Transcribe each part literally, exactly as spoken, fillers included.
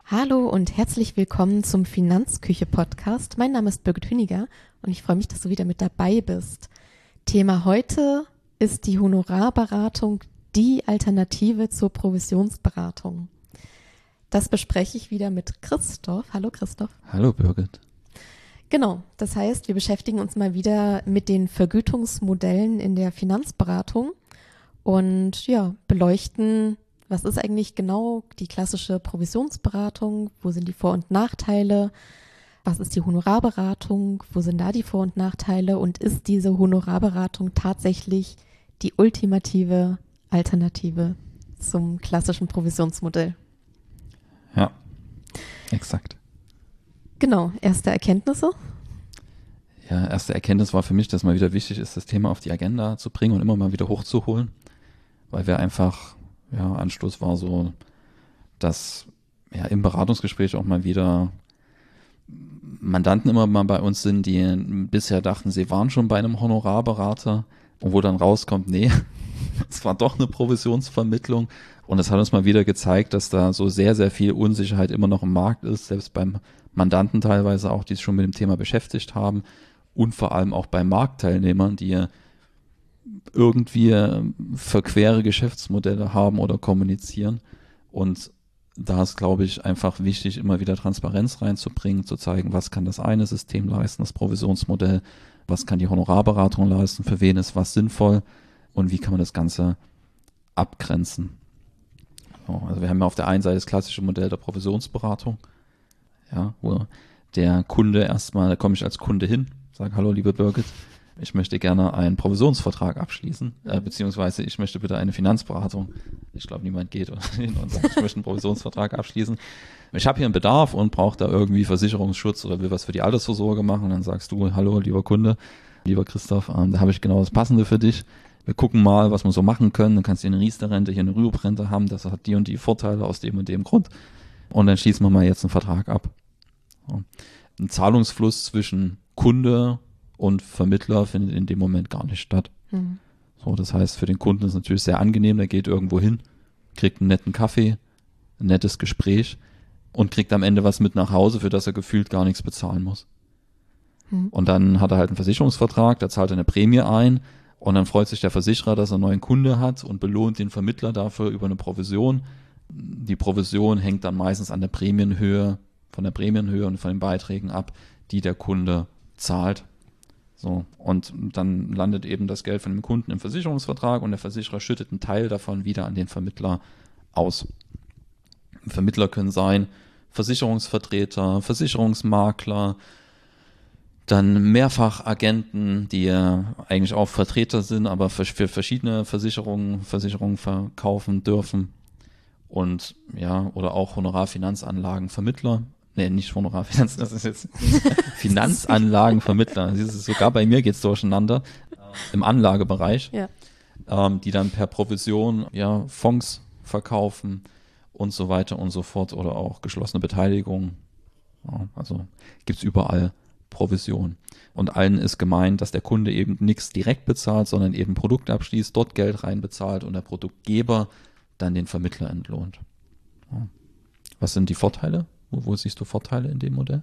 Hallo und herzlich willkommen zum Finanzküche-Podcast. Mein Name ist Birgit Hüniger und ich freue mich, dass du wieder mit dabei bist. Thema heute ist die Honorarberatung, die Alternative zur Provisionsberatung. Das bespreche ich wieder mit Christoph. Hallo Christoph. Hallo Birgit. Genau, das heißt, wir beschäftigen uns mal wieder mit den Vergütungsmodellen in der Finanzberatung und ja, beleuchten, was ist eigentlich genau die klassische Provisionsberatung? Wo sind die Vor- und Nachteile? Was ist die Honorarberatung? Wo sind da die Vor- und Nachteile? Und ist diese Honorarberatung tatsächlich die ultimative Alternative zum klassischen Provisionsmodell? Ja, exakt. Genau, erste Erkenntnisse? Ja, erste Erkenntnis war für mich, dass mal wieder wichtig ist, das Thema auf die Agenda zu bringen und immer mal wieder hochzuholen, weil wir einfach Ja, Anstoß war so, dass ja im Beratungsgespräch auch mal wieder Mandanten immer mal bei uns sind, die bisher dachten, sie waren schon bei einem Honorarberater und wo dann rauskommt, nee, es war doch eine Provisionsvermittlung und es hat uns mal wieder gezeigt, dass da so sehr, sehr viel Unsicherheit immer noch im Markt ist, selbst beim Mandanten teilweise auch, die sich schon mit dem Thema beschäftigt haben und vor allem auch bei Marktteilnehmern, die irgendwie verquere Geschäftsmodelle haben oder kommunizieren. Und da ist, glaube ich, einfach wichtig, immer wieder Transparenz reinzubringen, zu zeigen, was kann das eine System leisten, das Provisionsmodell, was kann die Honorarberatung leisten, für wen ist was sinnvoll und wie kann man das Ganze abgrenzen. Also wir haben ja auf der einen Seite das klassische Modell der Provisionsberatung, ja, wo der Kunde erstmal, da komme ich als Kunde hin, sage, hallo liebe Birgit, ich möchte gerne einen Provisionsvertrag abschließen, äh, beziehungsweise ich möchte bitte eine Finanzberatung. Ich glaube, niemand geht hin und sagt, ich möchte einen Provisionsvertrag abschließen. Ich habe hier einen Bedarf und brauche da irgendwie Versicherungsschutz oder will was für die Altersvorsorge machen. Und dann sagst du, hallo, lieber Kunde, lieber Christoph, ähm, da habe ich genau das Passende für dich. Wir gucken mal, was wir so machen können. Dann kannst du hier eine Riester-Rente, hier eine Rürup-Rente haben. Das hat die und die Vorteile aus dem und dem Grund. Und dann schließen wir mal jetzt einen Vertrag ab. So. Ein Zahlungsfluss zwischen Kunde und Vermittler findet in dem Moment gar nicht statt. Mhm. So, das heißt, für den Kunden ist es natürlich sehr angenehm, der geht irgendwo hin, kriegt einen netten Kaffee, ein nettes Gespräch und kriegt am Ende was mit nach Hause, für das er gefühlt gar nichts bezahlen muss. Mhm. Und dann hat er halt einen Versicherungsvertrag, da zahlt er eine Prämie ein und dann freut sich der Versicherer, dass er einen neuen Kunde hat und belohnt den Vermittler dafür über eine Provision. Die Provision hängt dann meistens an der Prämienhöhe, von der Prämienhöhe und von den Beiträgen ab, die der Kunde zahlt. So, und dann landet eben das Geld von dem Kunden im Versicherungsvertrag und der Versicherer schüttet einen Teil davon wieder an den Vermittler aus. Vermittler können sein Versicherungsvertreter, Versicherungsmakler, dann Mehrfachagenten, die eigentlich auch Vertreter sind, aber für, für verschiedene Versicherungen, Versicherungen verkaufen dürfen und ja, oder auch Honorarfinanzanlagenvermittler. Nee, nicht Honorarfinanz, das ist jetzt Finanzanlagenvermittler. Das ist sogar bei mir geht's durcheinander im Anlagebereich, ja. ähm, die dann per Provision ja Fonds verkaufen und so weiter und so fort oder auch geschlossene Beteiligung. Ja, also gibt's überall Provision. Und allen ist gemeint, dass der Kunde eben nichts direkt bezahlt, sondern eben Produkte abschließt, dort Geld reinbezahlt und der Produktgeber dann den Vermittler entlohnt. Ja. Was sind die Vorteile? Wo, wo siehst du Vorteile in dem Modell?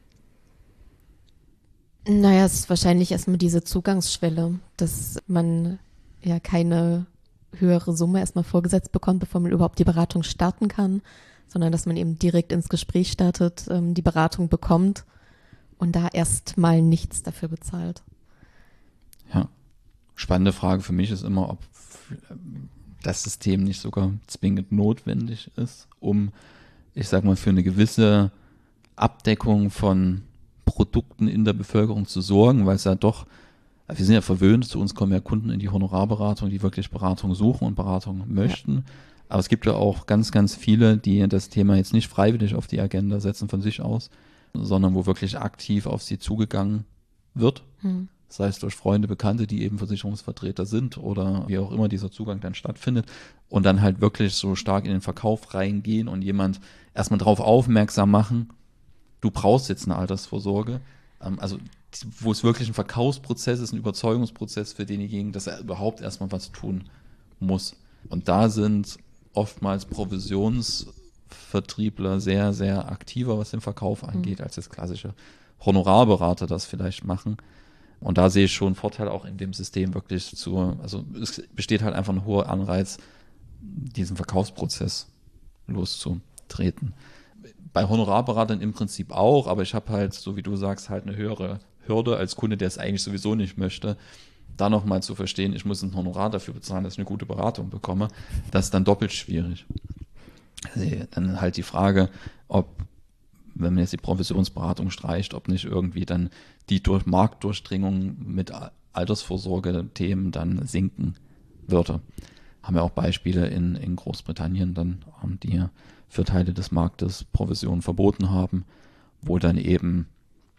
Naja, es ist wahrscheinlich erstmal diese Zugangsschwelle, dass man ja keine höhere Summe erstmal vorgesetzt bekommt, bevor man überhaupt die Beratung starten kann, sondern dass man eben direkt ins Gespräch startet, ähm, die Beratung bekommt und da erstmal nichts dafür bezahlt. Ja, spannende Frage für mich ist immer, ob das System nicht sogar zwingend notwendig ist, um ich sag mal, für eine gewisse Abdeckung von Produkten in der Bevölkerung zu sorgen, weil es ja doch, wir sind ja verwöhnt, zu uns kommen ja Kunden in die Honorarberatung, die wirklich Beratung suchen und Beratung möchten. Ja. Aber es gibt ja auch ganz, ganz viele, die das Thema jetzt nicht freiwillig auf die Agenda setzen von sich aus, sondern wo wirklich aktiv auf sie zugegangen wird. Hm. Sei es durch Freunde, Bekannte, die eben Versicherungsvertreter sind oder wie auch immer dieser Zugang dann stattfindet und dann halt wirklich so stark in den Verkauf reingehen und jemand erstmal darauf aufmerksam machen, du brauchst jetzt eine Altersvorsorge. Also wo es wirklich ein Verkaufsprozess ist, ein Überzeugungsprozess für denjenigen, dass er überhaupt erstmal was tun muss. Und da sind oftmals Provisions Vertriebler sehr, sehr aktiver, was den Verkauf angeht, mhm. als das klassische Honorarberater das vielleicht machen. Und da sehe ich schon einen Vorteil auch in dem System wirklich zu, also es besteht halt einfach ein hoher Anreiz, diesen Verkaufsprozess loszutreten. Bei Honorarberatern im Prinzip auch, aber ich habe halt, so wie du sagst, halt eine höhere Hürde als Kunde, der es eigentlich sowieso nicht möchte, da nochmal zu verstehen, ich muss ein Honorar dafür bezahlen, dass ich eine gute Beratung bekomme. Das ist dann doppelt schwierig. Also dann halt die Frage, ob, wenn man jetzt die Provisionsberatung streicht, ob nicht irgendwie dann die durch Marktdurchdringung mit Altersvorsorge-Themen dann sinken würde. Haben wir auch Beispiele in, in Großbritannien dann, die für Teile des Marktes Provisionen verboten haben, wo dann eben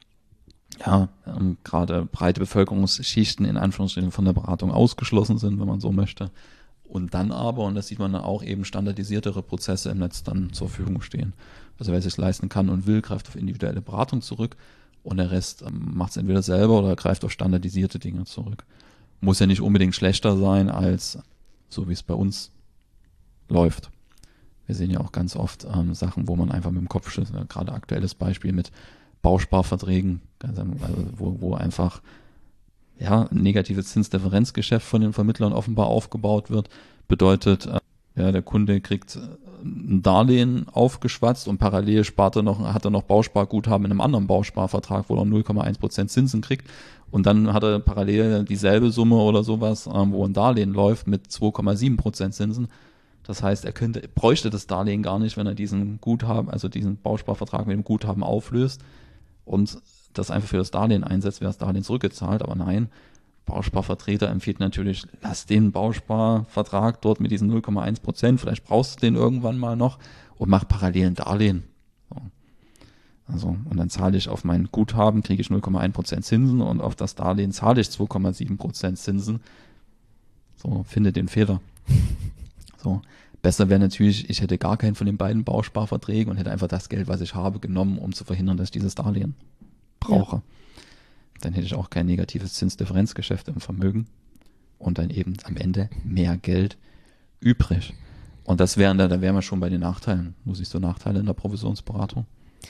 ja ähm, gerade breite Bevölkerungsschichten in Anführungsstrichen von der Beratung ausgeschlossen sind, wenn man so möchte. Und dann aber, und das sieht man dann auch, eben standardisiertere Prozesse im Netz dann zur Verfügung stehen. Also wer es sich leisten kann und will, greift auf individuelle Beratung zurück und der Rest ähm, macht es entweder selber oder greift auf standardisierte Dinge zurück. Muss ja nicht unbedingt schlechter sein als so, wie es bei uns läuft. Wir sehen ja auch ganz oft ähm, Sachen, wo man einfach mit dem Kopf schüttelt. Gerade aktuelles Beispiel mit Bausparverträgen, also wo, wo einfach ja, ein negatives Zinsdifferenzgeschäft von den Vermittlern offenbar aufgebaut wird, bedeutet, äh, ja, der Kunde kriegt ein Darlehen aufgeschwatzt und parallel spart er noch, hat er noch Bausparguthaben in einem anderen Bausparvertrag, wo er null Komma eins Prozent Zinsen kriegt und dann hat er parallel dieselbe Summe oder sowas, äh, wo ein Darlehen läuft mit zwei Komma sieben Prozent Zinsen. Das heißt, er könnte, bräuchte das Darlehen gar nicht, wenn er diesen Guthaben, also diesen Bausparvertrag mit dem Guthaben auflöst und das einfach für das Darlehen einsetzt, wäre das Darlehen zurückgezahlt, aber nein, Bausparvertreter empfiehlt natürlich, lass den Bausparvertrag dort mit diesen null Komma eins Prozent, vielleicht brauchst du den irgendwann mal noch und mach parallel ein Darlehen. So. Also, und dann zahle ich auf mein Guthaben, kriege ich null Komma eins Prozent Zinsen und auf das Darlehen zahle ich zwei Komma sieben Prozent Zinsen. So, finde den Fehler. So. Besser wäre natürlich, ich hätte gar keinen von den beiden Bausparverträgen und hätte einfach das Geld, was ich habe, genommen, um zu verhindern, dass ich dieses Darlehen brauche. Ja. Dann hätte ich auch kein negatives Zinsdifferenzgeschäft im Vermögen und dann eben am Ende mehr Geld übrig. Und das wären da, da wären wir schon bei den Nachteilen. Wo siehst du Nachteile in der Provisionsberatung?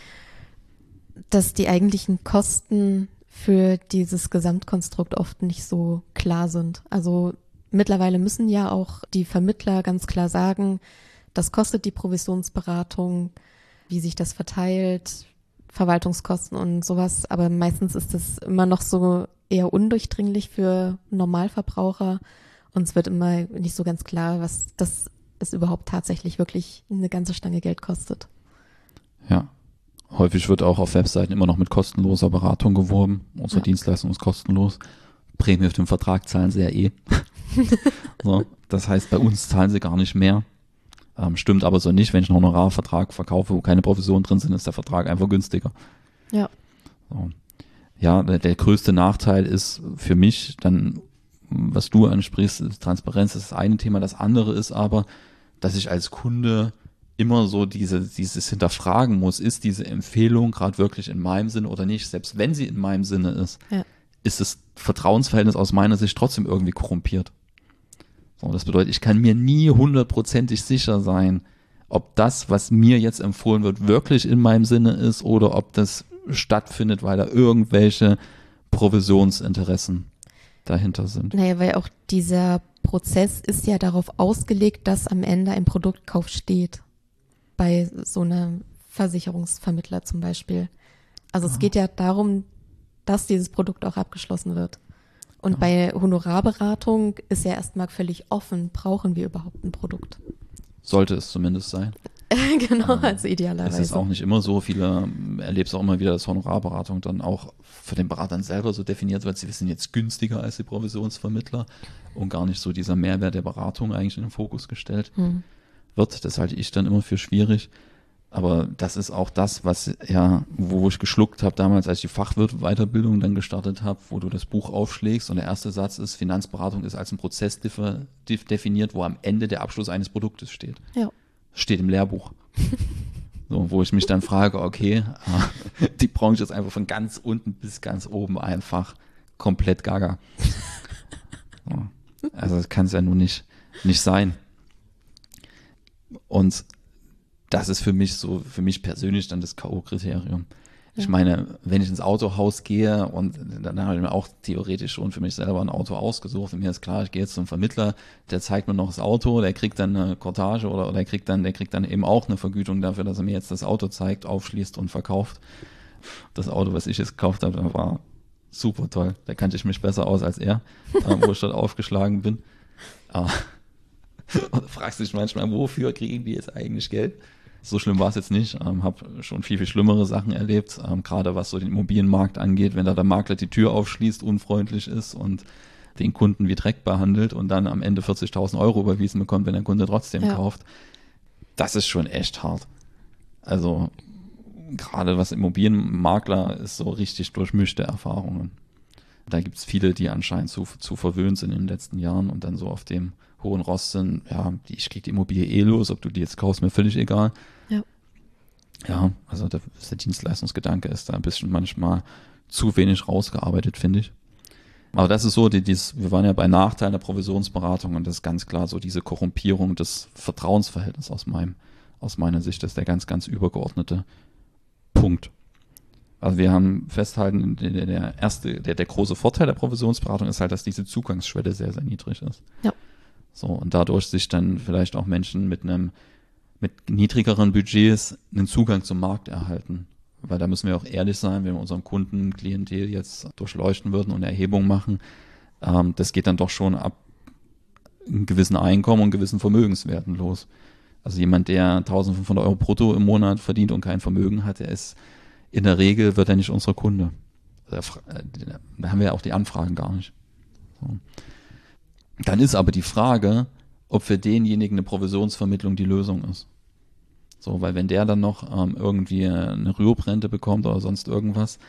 Dass die eigentlichen Kosten für dieses Gesamtkonstrukt oft nicht so klar sind. Also mittlerweile müssen ja auch die Vermittler ganz klar sagen, das kostet die Provisionsberatung, wie sich das verteilt, Verwaltungskosten und sowas, aber meistens ist es immer noch so eher undurchdringlich für Normalverbraucher und es wird immer nicht so ganz klar, was das es überhaupt tatsächlich wirklich eine ganze Stange Geld kostet. Ja, häufig wird auch auf Webseiten immer noch mit kostenloser Beratung geworben. Unsere ja. Dienstleistung ist kostenlos. Prämie auf dem Vertrag zahlen sie ja eh. So, das heißt, bei uns zahlen sie gar nicht mehr. Ähm, stimmt aber so nicht, wenn ich einen Honorarvertrag verkaufe, wo keine Provisionen drin sind, ist der Vertrag einfach günstiger. Ja. So. Ja, der, der größte Nachteil ist für mich dann, was du ansprichst, ist Transparenz, das ist das eine Thema. Das andere ist aber, dass ich als Kunde immer so diese, dieses hinterfragen muss, ist diese Empfehlung gerade wirklich in meinem Sinne oder nicht? Selbst wenn sie in meinem Sinne ist, ja. ist das Vertrauensverhältnis aus meiner Sicht trotzdem irgendwie korrumpiert. So, das bedeutet, ich kann mir nie hundertprozentig sicher sein, ob das, was mir jetzt empfohlen wird, wirklich in meinem Sinne ist oder ob das stattfindet, weil da irgendwelche Provisionsinteressen dahinter sind. Naja, weil auch dieser Prozess ist ja darauf ausgelegt, dass am Ende ein Produktkauf steht. Bei so einem Versicherungsvermittler zum Beispiel. Also ja. es geht ja darum, dass dieses Produkt auch abgeschlossen wird. Und ja. bei Honorarberatung ist ja erstmal völlig offen, brauchen wir überhaupt ein Produkt? Sollte es zumindest sein. Genau, ähm, also idealerweise. Das ist auch nicht immer so. Viele erlebst auch immer wieder, dass Honorarberatung dann auch für den Beratern selber so definiert wird, sie sind jetzt günstiger als die Provisionsvermittler und gar nicht so dieser Mehrwert der Beratung eigentlich in den Fokus gestellt hm. wird. Das halte ich dann immer für schwierig. Aber das ist auch das, was ja, wo ich geschluckt habe damals, als ich die Fachwirt-Weiterbildung dann gestartet habe, wo du das Buch aufschlägst und der erste Satz ist, Finanzberatung ist als ein Prozess definiert, wo am Ende der Abschluss eines Produktes steht. Ja. Steht im Lehrbuch. So, wo ich mich dann frage, okay, die Branche ist einfach von ganz unten bis ganz oben einfach komplett gaga. So. Also das kann es ja nun nicht, nicht sein. Und das ist für mich so, für mich persönlich dann das K O-Kriterium. Ich Ja. meine, wenn ich ins Autohaus gehe und dann habe ich mir auch theoretisch schon für mich selber ein Auto ausgesucht und mir ist klar, ich gehe jetzt zum Vermittler, der zeigt mir noch das Auto, der kriegt dann eine Cortage oder, oder der kriegt dann, der kriegt dann eben auch eine Vergütung dafür, dass er mir jetzt das Auto zeigt, aufschließt und verkauft. Das Auto, was ich jetzt gekauft habe, war super toll. Da kannte ich mich besser aus als er, äh, wo ich dort aufgeschlagen bin. Aber und du fragst dich manchmal, wofür kriegen die jetzt eigentlich Geld? So schlimm war es jetzt nicht. Ähm, habe schon viel, viel schlimmere Sachen erlebt, ähm, gerade was so den Immobilienmarkt angeht, wenn da der Makler die Tür aufschließt, unfreundlich ist und den Kunden wie Dreck behandelt und dann am Ende vierzigtausend Euro überwiesen bekommt, wenn der Kunde trotzdem Ja. kauft. Das ist schon echt hart. Also gerade was Immobilienmakler ist, so richtig durchmischte Erfahrungen. Da gibt es viele, die anscheinend zu, zu verwöhnt sind in den letzten Jahren und dann so auf dem hohen Ross sind, ja, die, ich krieg die Immobilie eh los, ob du die jetzt kaufst, mir völlig egal. Ja. Ja, also der, der Dienstleistungsgedanke ist da ein bisschen manchmal zu wenig rausgearbeitet, finde ich. Aber das ist so, die, dies, wir waren ja bei Nachteilen der Provisionsberatung und das ist ganz klar so diese Korrumpierung des Vertrauensverhältnisses aus meinem, aus meiner Sicht, das ist der ganz, ganz übergeordnete Punkt. Also wir haben festhalten, der, der erste, der, der große Vorteil der Provisionsberatung ist halt, dass diese Zugangsschwelle sehr, sehr niedrig ist. Ja. So, und dadurch sich dann vielleicht auch Menschen mit einem, mit niedrigeren Budgets einen Zugang zum Markt erhalten. Weil da müssen wir auch ehrlich sein, wenn wir unseren Kunden, Klientel jetzt durchleuchten würden und eine Erhebung machen, ähm, das geht dann doch schon ab einem gewissen Einkommen und gewissen Vermögenswerten los. Also jemand, der eintausendfünfhundert Euro brutto im Monat verdient und kein Vermögen hat, der ist in der Regel, wird er nicht unser Kunde. Da haben wir ja auch die Anfragen gar nicht. So. Dann ist aber die Frage, ob für denjenigen eine Provisionsvermittlung die Lösung ist. So, weil wenn der dann noch ähm, irgendwie eine Rüruprente bekommt oder sonst irgendwas,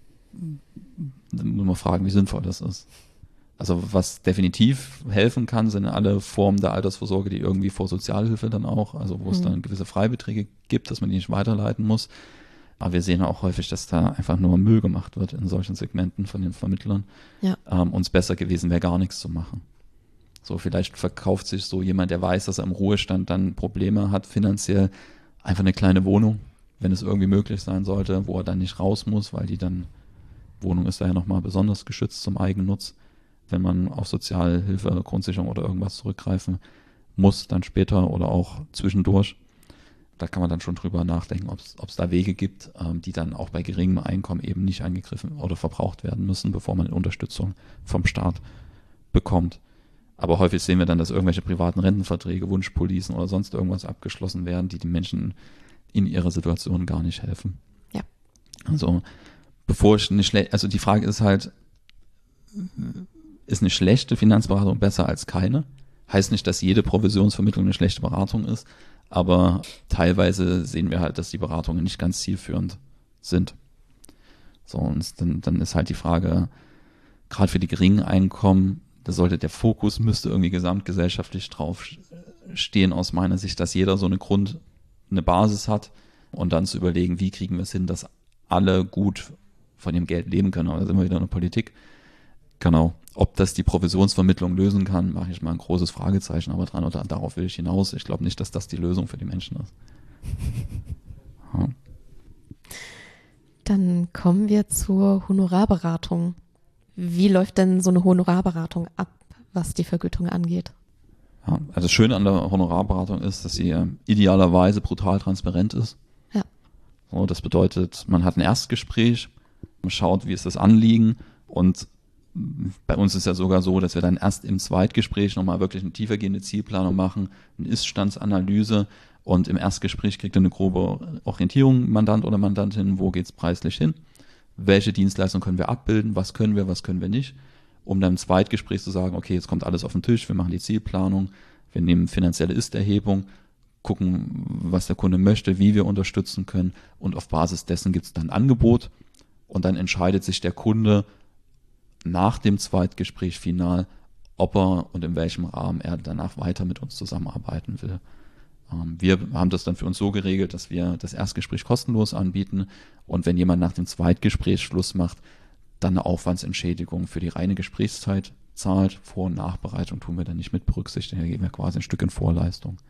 dann muss man fragen, wie sinnvoll das ist. Also was definitiv helfen kann, sind alle Formen der Altersvorsorge, die irgendwie vor Sozialhilfe dann auch, also wo mhm. es dann gewisse Freibeträge gibt, dass man die nicht weiterleiten muss. Aber wir sehen auch häufig, dass da einfach nur Müll gemacht wird in solchen Segmenten von den Vermittlern. Ja. Ähm, uns besser gewesen wäre, gar nichts zu machen. So, vielleicht verkauft sich so jemand, der weiß, dass er im Ruhestand dann Probleme hat, finanziell einfach eine kleine Wohnung, wenn es irgendwie möglich sein sollte, wo er dann nicht raus muss, weil die dann, Wohnung ist da ja nochmal besonders geschützt zum Eigennutz, wenn man auf Sozialhilfe, Grundsicherung oder irgendwas zurückgreifen muss, dann später oder auch zwischendurch. Da kann man dann schon drüber nachdenken, ob es da Wege gibt, ähm, die dann auch bei geringem Einkommen eben nicht angegriffen oder verbraucht werden müssen, bevor man Unterstützung vom Staat bekommt. Aber häufig sehen wir dann, dass irgendwelche privaten Rentenverträge, Wunschpolicen oder sonst irgendwas abgeschlossen werden, die den Menschen in ihrer Situation gar nicht helfen. Ja. Also bevor ich eine schlechte, also die Frage ist halt, ist eine schlechte Finanzberatung besser als keine? Heißt nicht, dass jede Provisionsvermittlung eine schlechte Beratung ist, aber teilweise sehen wir halt, dass die Beratungen nicht ganz zielführend sind. So, und dann, dann ist halt die Frage, gerade für die geringen Einkommen, da sollte der Fokus müsste irgendwie gesamtgesellschaftlich drauf stehen aus meiner Sicht, dass jeder so eine Grund, eine Basis hat und dann zu überlegen, wie kriegen wir es hin, dass alle gut von ihrem Geld leben können. Aber da sind wir wieder in der Politik. Genau. Ob das die Provisionsvermittlung lösen kann, mache ich mal ein großes Fragezeichen aber dran oder darauf will ich hinaus. Ich glaube nicht, dass das die Lösung für die Menschen ist. Ja. Dann kommen wir zur Honorarberatung. Wie läuft denn so eine Honorarberatung ab, was die Vergütung angeht? Ja, also das Schöne an der Honorarberatung ist, dass sie äh, idealerweise brutal transparent ist. Ja. So, das bedeutet, man hat ein Erstgespräch, man schaut, wie ist das Anliegen und bei uns ist ja sogar so, dass wir dann erst im Zweitgespräch nochmal wirklich eine tiefergehende Zielplanung machen, eine Ist-Standsanalyse und im Erstgespräch kriegt er eine grobe Orientierung, Mandant oder Mandantin, wo geht es preislich hin, welche Dienstleistung können wir abbilden, was können wir, was können wir nicht, um dann im Zweitgespräch zu sagen, okay, jetzt kommt alles auf den Tisch, wir machen die Zielplanung, wir nehmen finanzielle Ist-Erhebung, gucken, was der Kunde möchte, wie wir unterstützen können und auf Basis dessen gibt es dann ein Angebot und dann entscheidet sich der Kunde nach dem Zweitgespräch final, ob er und in welchem Rahmen er danach weiter mit uns zusammenarbeiten will. Wir haben das dann für uns so geregelt, dass wir das Erstgespräch kostenlos anbieten und wenn jemand nach dem Zweitgespräch Schluss macht, dann eine Aufwandsentschädigung für die reine Gesprächszeit zahlt. Vor- und Nachbereitung tun wir dann nicht mit berücksichtigen, da geben wir quasi ein Stück in Vorleistung.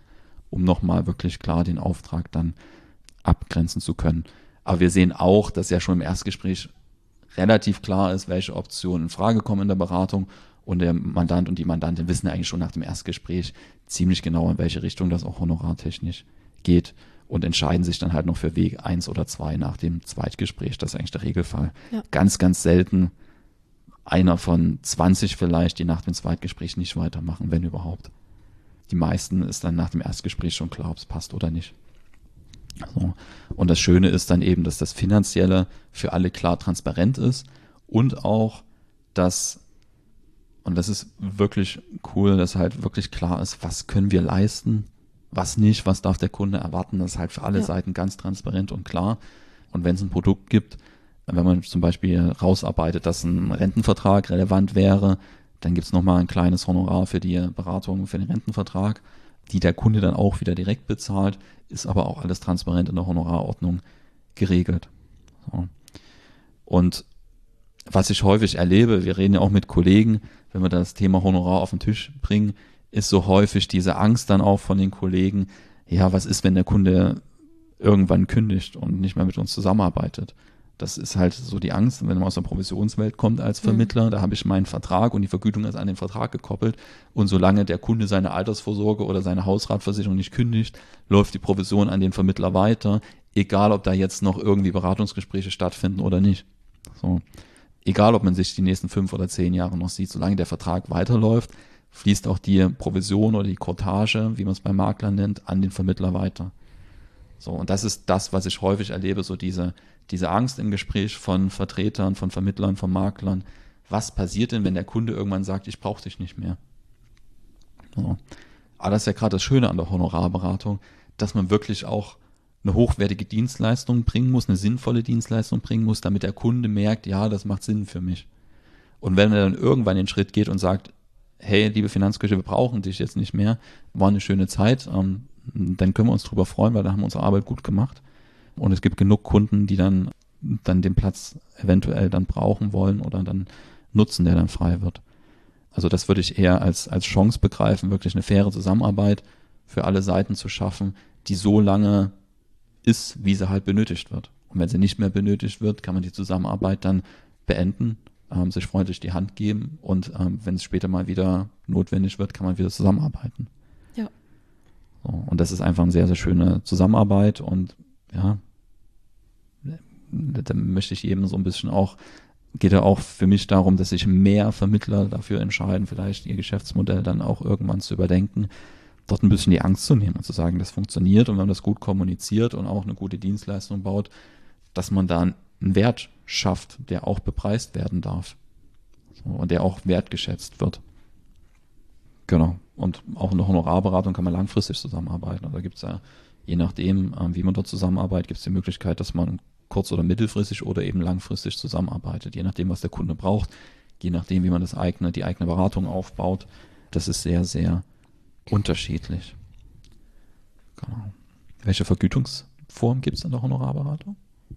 um nochmal wirklich klar den Auftrag dann abgrenzen zu können. Aber wir sehen auch, dass ja schon im Erstgespräch relativ klar ist, welche Optionen in Frage kommen in der Beratung, und der Mandant und die Mandantin wissen ja eigentlich schon nach dem Erstgespräch ziemlich genau, in welche Richtung das auch honorartechnisch geht, und entscheiden sich dann halt noch für Weg eins oder zwei nach dem Zweitgespräch. Das ist eigentlich der Regelfall. Ja. Ganz, ganz selten einer von zwanzig vielleicht, die nach dem Zweitgespräch nicht weitermachen, wenn überhaupt. Die meisten ist dann nach dem Erstgespräch schon klar, ob es passt oder nicht. So. Und das Schöne ist dann eben, dass das Finanzielle für alle klar transparent ist und auch, dass, und das ist wirklich cool, dass halt wirklich klar ist, was können wir leisten, was nicht, was darf der Kunde erwarten. Das ist halt für alle ja. Seiten ganz transparent und klar. Und wenn es ein Produkt gibt, wenn man zum Beispiel rausarbeitet, dass ein Rentenvertrag relevant wäre, dann gibt es nochmal ein kleines Honorar für die Beratung für den Rentenvertrag, die der Kunde dann auch wieder direkt bezahlt, ist aber auch alles transparent in der Honorarordnung geregelt. So. Und was ich häufig erlebe, wir reden ja auch mit Kollegen, wenn wir das Thema Honorar auf den Tisch bringen, ist so häufig diese Angst dann auch von den Kollegen, ja, was ist, wenn der Kunde irgendwann kündigt und nicht mehr mit uns zusammenarbeitet? Das ist halt so die Angst, wenn man aus der Provisionswelt kommt als Vermittler, mhm. da habe ich meinen Vertrag und die Vergütung ist an den Vertrag gekoppelt, und solange der Kunde seine Altersvorsorge oder seine Hausratversicherung nicht kündigt, läuft die Provision an den Vermittler weiter, egal ob da jetzt noch irgendwie Beratungsgespräche stattfinden oder nicht. So. Egal, ob man sich die nächsten fünf oder zehn Jahre noch sieht, solange der Vertrag weiterläuft, fließt auch die Provision oder die Courtage, wie man es bei Maklern nennt, an den Vermittler weiter. So, und das ist das, was ich häufig erlebe, so diese, diese Angst im Gespräch von Vertretern, von Vermittlern, von Maklern. Was passiert denn, wenn der Kunde irgendwann sagt, ich brauche dich nicht mehr? So. Aber das ist ja gerade das Schöne an der Honorarberatung, dass man wirklich auch eine hochwertige Dienstleistung bringen muss, eine sinnvolle Dienstleistung bringen muss, damit der Kunde merkt, ja, das macht Sinn für mich. Und wenn er dann irgendwann den Schritt geht und sagt, hey, liebe Finanzküche, wir brauchen dich jetzt nicht mehr, war eine schöne Zeit, ähm, dann können wir uns drüber freuen, weil da haben wir unsere Arbeit gut gemacht. Und es gibt genug Kunden, die dann, dann den Platz eventuell dann brauchen wollen oder dann nutzen, der dann frei wird. Also das würde ich eher als, als Chance begreifen, wirklich eine faire Zusammenarbeit für alle Seiten zu schaffen, die so lange ist, wie sie halt benötigt wird. Und wenn sie nicht mehr benötigt wird, kann man die Zusammenarbeit dann beenden, ähm, sich freundlich die Hand geben, und ähm, wenn es später mal wieder notwendig wird, kann man wieder zusammenarbeiten. Ja. So, und das ist einfach eine sehr, sehr schöne Zusammenarbeit, und ja, da möchte ich eben so ein bisschen auch, geht ja auch für mich darum, dass sich mehr Vermittler dafür entscheiden, vielleicht ihr Geschäftsmodell dann auch irgendwann zu überdenken, dort ein bisschen die Angst zu nehmen und zu sagen, das funktioniert, und wenn man das gut kommuniziert und auch eine gute Dienstleistung baut, dass man da einen Wert schafft, der auch bepreist werden darf, so, und der auch wertgeschätzt wird. Genau. Und auch in der Honorarberatung kann man langfristig zusammenarbeiten. Also da gibt es ja, je nachdem, wie man dort zusammenarbeitet, gibt es die Möglichkeit, dass man kurz- oder mittelfristig oder eben langfristig zusammenarbeitet, je nachdem, was der Kunde braucht, je nachdem, wie man das eigene, die eigene Beratung aufbaut. Das ist sehr, sehr unterschiedlich. Genau. Welche Vergütungsform gibt es in der Honorarberatung?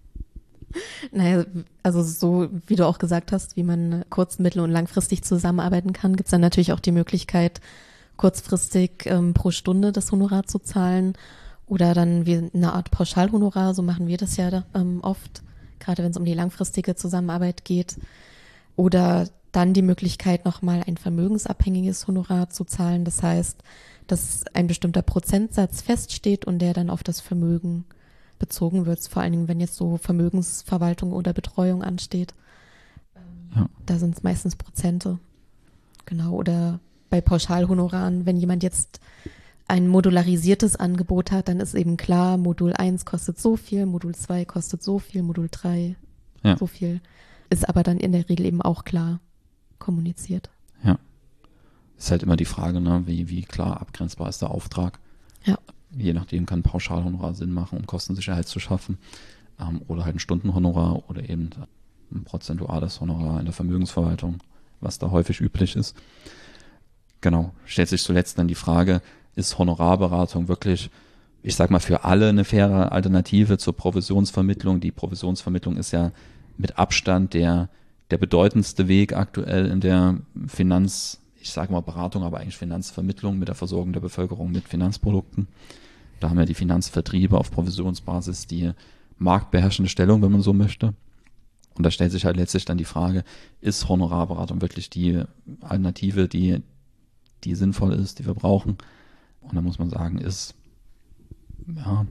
Naja, also so wie du auch gesagt hast, wie man kurz-, mittel- und langfristig zusammenarbeiten kann, gibt es dann natürlich auch die Möglichkeit, kurzfristig ähm, pro Stunde das Honorar zu zahlen oder dann wie eine Art Pauschalhonorar, so machen wir das ja da, ähm, oft, gerade wenn es um die langfristige Zusammenarbeit geht. Oder dann die Möglichkeit, nochmal ein vermögensabhängiges Honorar zu zahlen. Das heißt, dass ein bestimmter Prozentsatz feststeht und der dann auf das Vermögen bezogen wird, vor allen Dingen, wenn jetzt so Vermögensverwaltung oder Betreuung ansteht. Ja. Da sind es meistens Prozente. Genau, oder bei Pauschalhonoraren, wenn jemand jetzt ein modularisiertes Angebot hat, dann ist eben klar, Modul eins kostet so viel, Modul zwei kostet so viel, Modul drei ja. so viel. Ist aber dann in der Regel eben auch klar kommuniziert. Ja. Ist halt immer die Frage, ne, wie, wie klar abgrenzbar ist der Auftrag. Ja. Je nachdem kann ein Pauschalhonorar Sinn machen, um Kostensicherheit zu schaffen. Ähm, oder halt ein Stundenhonorar oder eben ein prozentuales Honorar in der Vermögensverwaltung, was da häufig üblich ist. Genau. Stellt sich zuletzt dann die Frage, ist Honorarberatung wirklich, ich sag mal, für alle eine faire Alternative zur Provisionsvermittlung? Die Provisionsvermittlung ist ja mit Abstand der, der bedeutendste Weg aktuell in der Finanz, ich sage mal Beratung, aber eigentlich Finanzvermittlung mit der Versorgung der Bevölkerung mit Finanzprodukten. Da haben ja die Finanzvertriebe auf Provisionsbasis die marktbeherrschende Stellung, wenn man so möchte. Und da stellt sich halt letztlich dann die Frage, ist Honorarberatung wirklich die Alternative, die, die sinnvoll ist, die wir brauchen? Und da muss man sagen, ist, ja,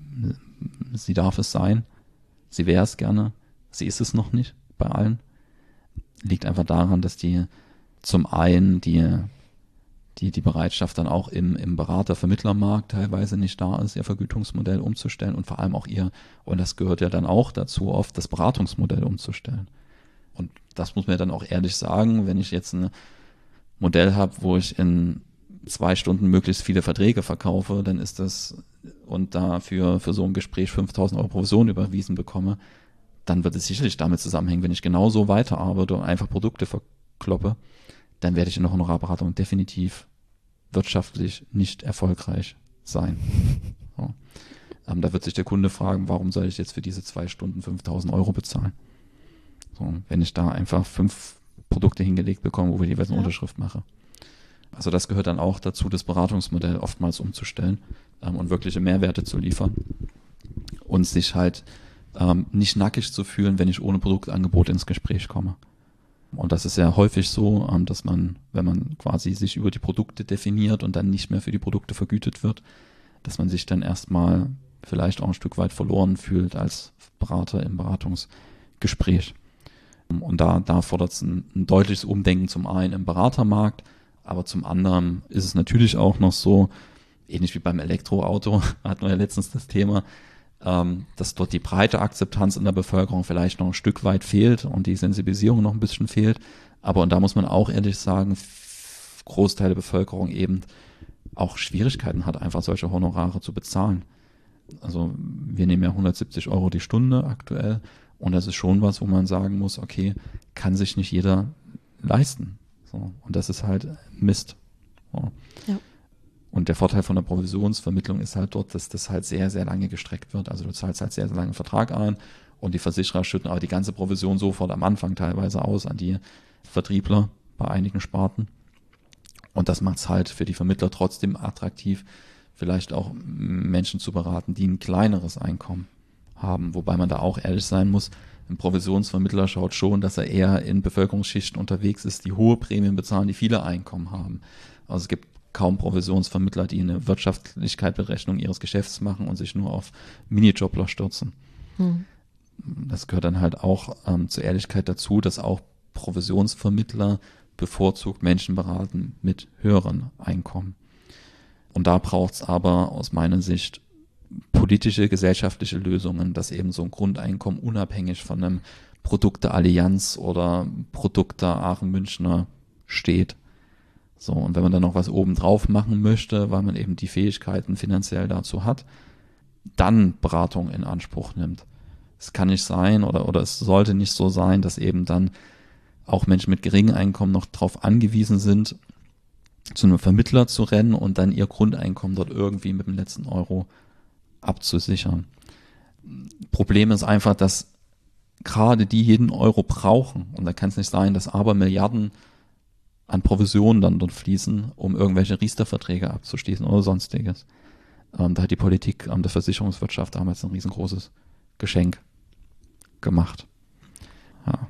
sie darf es sein. Sie wäre es gerne. Sie ist es noch nicht bei allen. Liegt einfach daran, dass die zum einen die, die, die Bereitschaft dann auch im, im Berater-Vermittlermarkt teilweise nicht da ist, ihr Vergütungsmodell umzustellen und vor allem auch ihr, und das gehört ja dann auch dazu, oft das Beratungsmodell umzustellen. Und das muss man ja dann auch ehrlich sagen, wenn ich jetzt ein Modell habe, wo ich in zwei Stunden möglichst viele Verträge verkaufe, dann ist das, und dafür für so ein Gespräch fünftausend Euro Provision überwiesen bekomme, dann wird es sicherlich damit zusammenhängen, wenn ich genauso weiterarbeite und einfach Produkte verkloppe, dann werde ich in der Honorarberatung definitiv wirtschaftlich nicht erfolgreich sein. So. Ähm, da wird sich der Kunde fragen, warum soll ich jetzt für diese zwei Stunden fünftausend Euro bezahlen? So, wenn ich da einfach fünf Produkte hingelegt bekomme, wo ich jeweils eine ja. Unterschrift mache. Also das gehört dann auch dazu, das Beratungsmodell oftmals umzustellen ähm, und wirkliche Mehrwerte zu liefern und sich halt ähm, nicht nackig zu fühlen, wenn ich ohne Produktangebot ins Gespräch komme. Und das ist ja häufig so, ähm, dass man, wenn man quasi sich über die Produkte definiert und dann nicht mehr für die Produkte vergütet wird, dass man sich dann erstmal vielleicht auch ein Stück weit verloren fühlt als Berater im Beratungsgespräch. Und da, da fordert es ein, ein deutliches Umdenken zum einen im Beratermarkt, aber zum anderen ist es natürlich auch noch so, ähnlich wie beim Elektroauto, hatten wir ja letztens das Thema, ähm, dass dort die breite Akzeptanz in der Bevölkerung vielleicht noch ein Stück weit fehlt und die Sensibilisierung noch ein bisschen fehlt. Aber, und da muss man auch ehrlich sagen, Großteil der Bevölkerung eben auch Schwierigkeiten hat, einfach solche Honorare zu bezahlen. Also wir nehmen ja hundertsiebzig Euro die Stunde aktuell und das ist schon was, wo man sagen muss, okay, kann sich nicht jeder leisten. So, und das ist halt Mist. So. Ja. Und der Vorteil von der Provisionsvermittlung ist halt dort, dass das halt sehr, sehr lange gestreckt wird. Also du zahlst halt sehr, sehr lange Vertrag ein und die Versicherer schütten aber die ganze Provision sofort am Anfang teilweise aus an die Vertriebler bei einigen Sparten. Und das macht es halt für die Vermittler trotzdem attraktiv, vielleicht auch Menschen zu beraten, die ein kleineres Einkommen haben. Wobei man da auch ehrlich sein muss, ein Provisionsvermittler schaut schon, dass er eher in Bevölkerungsschichten unterwegs ist, die hohe Prämien bezahlen, die viele Einkommen haben. Also es gibt kaum Provisionsvermittler, die eine Wirtschaftlichkeitsberechnung ihres Geschäfts machen und sich nur auf Minijobler stürzen. Hm. Das gehört dann halt auch ähm, zur Ehrlichkeit dazu, dass auch Provisionsvermittler bevorzugt Menschen beraten mit höheren Einkommen. Und da braucht es aber aus meiner Sicht politische, gesellschaftliche Lösungen, dass eben so ein Grundeinkommen unabhängig von einem Produkte-Allianz oder Produkte-Aachen-Münchner steht. So, und wenn man dann noch was obendrauf machen möchte, weil man eben die Fähigkeiten finanziell dazu hat, dann Beratung in Anspruch nimmt. Es kann nicht sein oder, oder es sollte nicht so sein, dass eben dann auch Menschen mit geringem Einkommen noch darauf angewiesen sind, zu einem Vermittler zu rennen und dann ihr Grundeinkommen dort irgendwie mit dem letzten Euro abzusichern. Problem ist einfach, dass gerade die jeden Euro brauchen und da kann es nicht sein, dass aber Milliarden an Provisionen dann dort fließen, um irgendwelche Riester-Verträge abzuschließen oder sonstiges. Ähm, da hat die Politik ähm, der Versicherungswirtschaft damals ein riesengroßes Geschenk gemacht. Ja.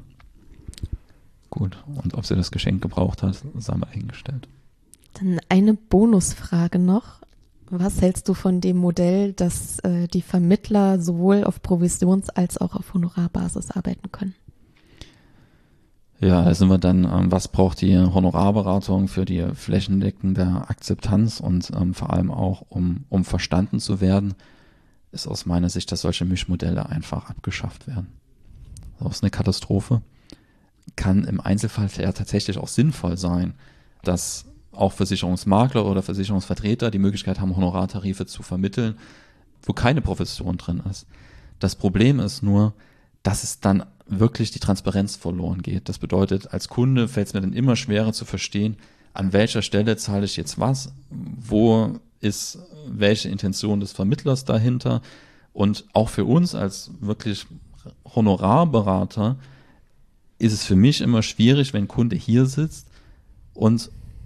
Gut, und ob sie das Geschenk gebraucht hat, sei mal eingestellt. Dann eine Bonusfrage noch. Was hältst du von dem Modell, dass äh, die Vermittler sowohl auf Provisions- als auch auf Honorarbasis arbeiten können? Ja, da sind wir dann, ähm, was braucht die Honorarberatung für die flächendeckende Akzeptanz und ähm, vor allem auch, um, um verstanden zu werden, ist aus meiner Sicht, dass solche Mischmodelle einfach abgeschafft werden. Das ist eine Katastrophe. Kann im Einzelfall ja tatsächlich auch sinnvoll sein, dass auch Versicherungsmakler oder Versicherungsvertreter die Möglichkeit haben, Honorartarife zu vermitteln, wo keine Profession drin ist. Das Problem ist nur, dass es dann wirklich die Transparenz verloren geht. Das bedeutet, als Kunde fällt es mir dann immer schwerer zu verstehen, an welcher Stelle zahle ich jetzt was, wo ist welche Intention des Vermittlers dahinter und auch für uns als wirklich Honorarberater ist es für mich immer schwierig, wenn ein Kunde hier sitzt und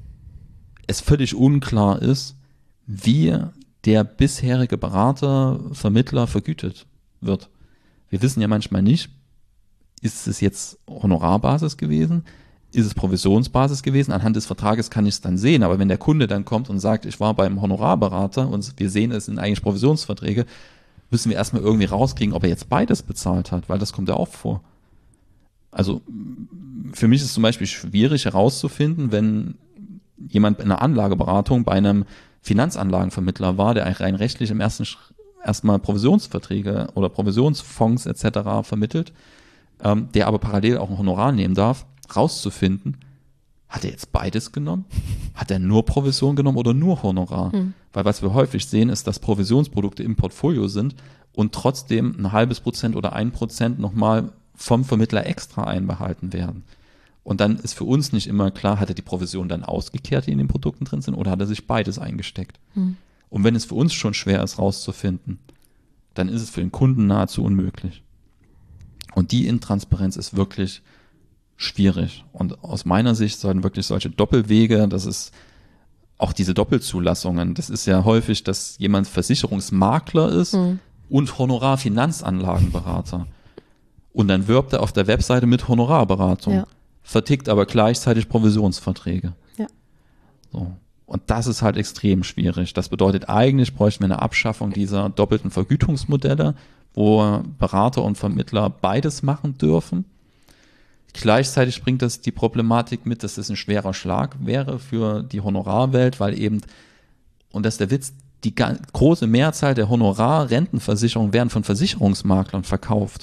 es völlig unklar ist, wie der bisherige Berater, Vermittler vergütet wird. Wir wissen ja manchmal nicht, ist es jetzt Honorarbasis gewesen, ist es Provisionsbasis gewesen, anhand des Vertrages kann ich es dann sehen, aber wenn der Kunde dann kommt und sagt, ich war beim Honorarberater und wir sehen, es sind eigentlich Provisionsverträge, müssen wir erstmal irgendwie rauskriegen, ob er jetzt beides bezahlt hat, weil das kommt ja auch vor. Also für mich ist es zum Beispiel schwierig herauszufinden, wenn jemand in einer Anlageberatung bei einem Finanzanlagenvermittler war, der rein rechtlich im ersten Sch- erstmal Provisionsverträge oder Provisionsfonds et cetera vermittelt, ähm, der aber parallel auch ein Honorar nehmen darf, rauszufinden, hat er jetzt beides genommen? Hat er nur Provision genommen oder nur Honorar? Hm. Weil was wir häufig sehen, ist, dass Provisionsprodukte im Portfolio sind und trotzdem ein halbes Prozent oder ein Prozent nochmal vom Vermittler extra einbehalten werden. Und dann ist für uns nicht immer klar, hat er die Provision dann ausgekehrt, die in den Produkten drin sind, oder hat er sich beides eingesteckt? Hm. Und wenn es für uns schon schwer ist, rauszufinden, dann ist es für den Kunden nahezu unmöglich. Und die Intransparenz ist wirklich schwierig. Und aus meiner Sicht sollten wirklich solche Doppelwege, das ist auch diese Doppelzulassungen, das ist ja häufig, dass jemand Versicherungsmakler ist hm. und Honorarfinanzanlagenberater. Und dann wirbt er auf der Webseite mit Honorarberatung, ja. vertickt aber gleichzeitig Provisionsverträge. Ja. So. Und das ist halt extrem schwierig. Das bedeutet, eigentlich bräuchten wir eine Abschaffung dieser doppelten Vergütungsmodelle, wo Berater und Vermittler beides machen dürfen. Gleichzeitig bringt das die Problematik mit, dass es ein schwerer Schlag wäre für die Honorarwelt, weil eben, und das ist der Witz, die große Mehrzahl der Honorar-Rentenversicherungen werden von Versicherungsmaklern verkauft.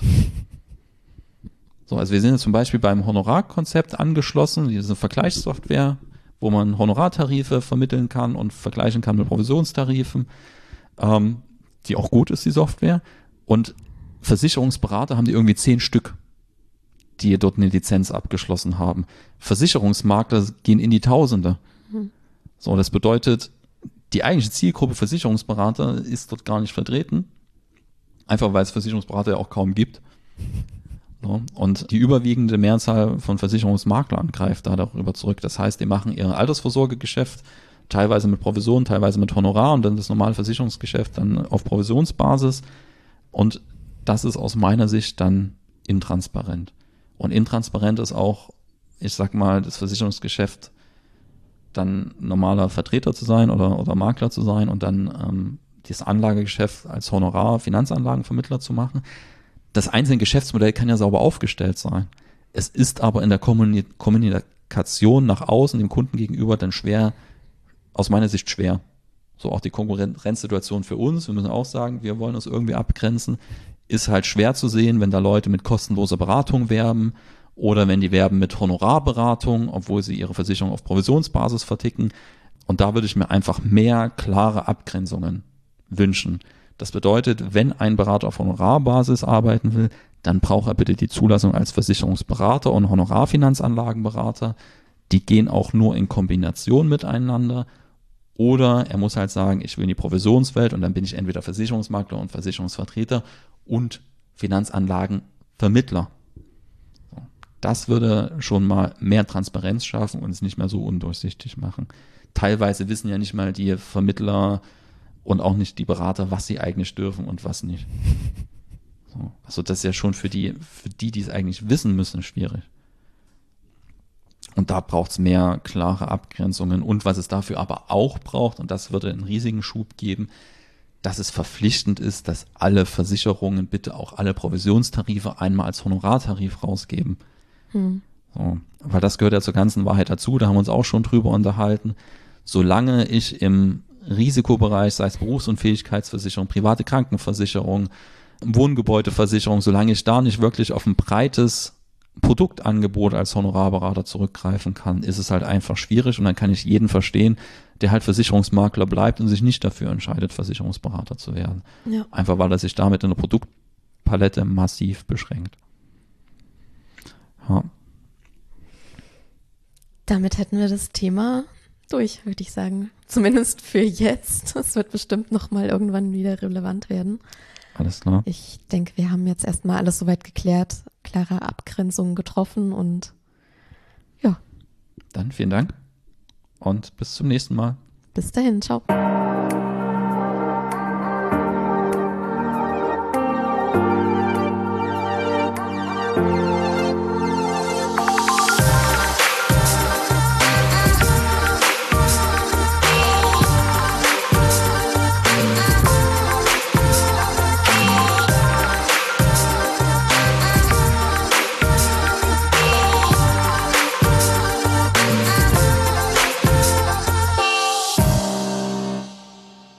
So, also wir sind jetzt zum Beispiel beim Honorarkonzept angeschlossen, diese Vergleichssoftware, wo man Honorartarife vermitteln kann und vergleichen kann mit Provisionstarifen, ähm, die auch gut ist, die Software. Und Versicherungsberater haben die irgendwie zehn Stück, die dort eine Lizenz abgeschlossen haben. Versicherungsmakler gehen in die Tausende. Mhm. So, das bedeutet, die eigentliche Zielgruppe Versicherungsberater ist dort gar nicht vertreten. Einfach weil es Versicherungsberater ja auch kaum gibt. So, und die überwiegende Mehrzahl von Versicherungsmaklern greift da darüber zurück. Das heißt, die machen ihr Altersvorsorgegeschäft teilweise mit Provision, teilweise mit Honorar und dann das normale Versicherungsgeschäft dann auf Provisionsbasis. Und das ist aus meiner Sicht dann intransparent. Und intransparent ist auch, ich sag mal, das Versicherungsgeschäft dann normaler Vertreter zu sein oder, oder Makler zu sein und dann ähm, das Anlagegeschäft als Honorar, Finanzanlagenvermittler zu machen. Das einzelne Geschäftsmodell kann ja sauber aufgestellt sein. Es ist aber in der Kommuni- Kommunikation nach außen dem Kunden gegenüber dann schwer, aus meiner Sicht schwer. So auch die Konkurrenzsituation für uns, wir müssen auch sagen, wir wollen uns irgendwie abgrenzen, ist halt schwer zu sehen, wenn da Leute mit kostenloser Beratung werben oder wenn die werben mit Honorarberatung, obwohl sie ihre Versicherung auf Provisionsbasis verticken. Und da würde ich mir einfach mehr klare Abgrenzungen wünschen. Das bedeutet, wenn ein Berater auf Honorarbasis arbeiten will, dann braucht er bitte die Zulassung als Versicherungsberater und Honorarfinanzanlagenberater. Die gehen auch nur in Kombination miteinander. Oder er muss halt sagen, ich will in die Provisionswelt und dann bin ich entweder Versicherungsmakler und Versicherungsvertreter und Finanzanlagenvermittler. So. Das würde schon mal mehr Transparenz schaffen und es nicht mehr so undurchsichtig machen. Teilweise wissen ja nicht mal die Vermittler und auch nicht die Berater, was sie eigentlich dürfen und was nicht. So. Also das ist ja schon für die, für die, die es eigentlich wissen müssen, schwierig. Und da braucht es mehr klare Abgrenzungen. Und was es dafür aber auch braucht, und das würde einen riesigen Schub geben, dass es verpflichtend ist, dass alle Versicherungen bitte auch alle Provisionstarife einmal als Honorartarif rausgeben. Hm. So, weil das gehört ja zur ganzen Wahrheit dazu, da haben wir uns auch schon drüber unterhalten. Solange ich im Risikobereich, sei es Berufsunfähigkeitsversicherung, private Krankenversicherung, Wohngebäudeversicherung, solange ich da nicht wirklich auf ein breites Produktangebot als Honorarberater zurückgreifen kann, ist es halt einfach schwierig und dann kann ich jeden verstehen, der halt Versicherungsmakler bleibt und sich nicht dafür entscheidet, Versicherungsberater zu werden. Ja. Einfach weil er sich damit in der Produktpalette massiv beschränkt. Ja. Damit hätten wir das Thema durch, würde ich sagen. Zumindest für jetzt. Das wird bestimmt nochmal irgendwann wieder relevant werden. Alles klar. Ich denke, wir haben jetzt erstmal alles soweit geklärt, klare Abgrenzungen getroffen und ja. Dann vielen Dank und bis zum nächsten Mal. Bis dahin, ciao.